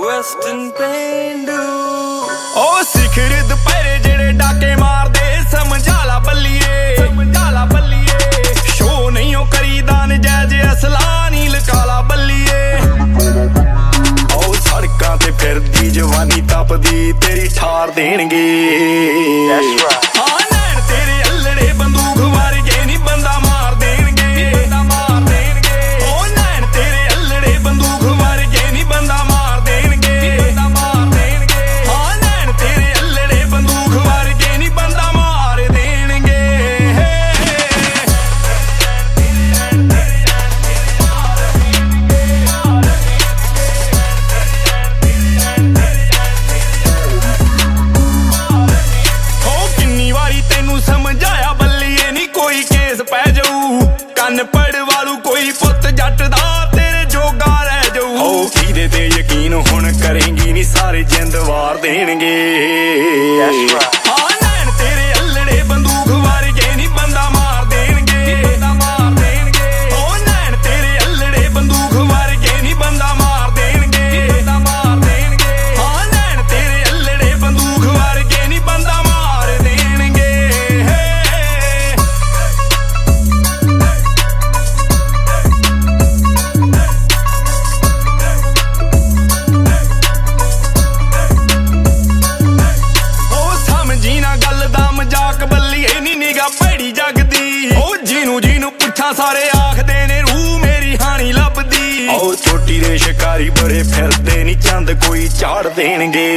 Western पेंडू ओ सिखर दुपहरे जेड़े डाके मार दे समझा ला बल्लिए शो नहीं ओ करी दान जैज असला नी लकाला बल्लिए ओ सड़कां ते फिरदी जवानी तपदी तेरी ठार देणगे पड़वालू कोई पुत जट दा तेरे जोगा रह जाऊ ओ कीदे ते यकीन हुण करेंगी नी सारे जिंद वार देणगे नैन तेरे अल्लड़े बंदूक वर्गे नी बंदा मार देणगे ओ नैन तेरे अल्लड़े बंदूक वर्गे नी बंदा मार देणगे नैन तेरे अल्लड़े बंदूक वर्गे नी बंदा मार देणगे भैड़ी जगदी ओ जीनू पुछा सारे आखदे ने रूह मेरी हानी लभदी ओ छोटी दे शिकारी बड़े फिरदे नी चंद कोई झाड़ देणगे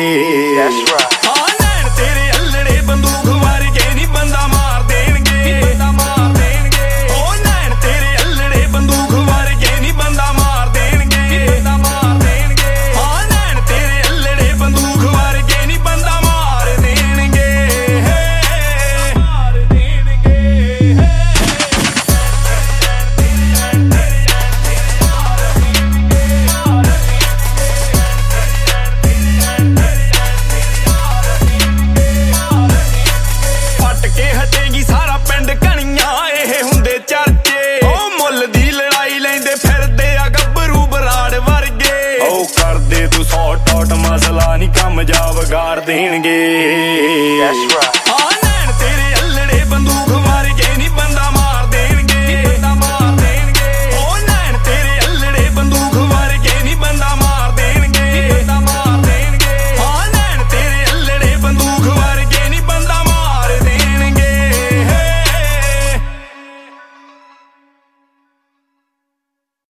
नैन तेरे अल्लड़े बंदूक वर्गे नी बंदा मार देणगे ओ नैन तेरे अल्लड़े बंदूक वर्गे नी बंदा मार देणगे नैन तेरे अल्लड़े बंदूक वर्गे नी बंदा मार देणगे मसला नहीं कम जा वगाड़ देणगे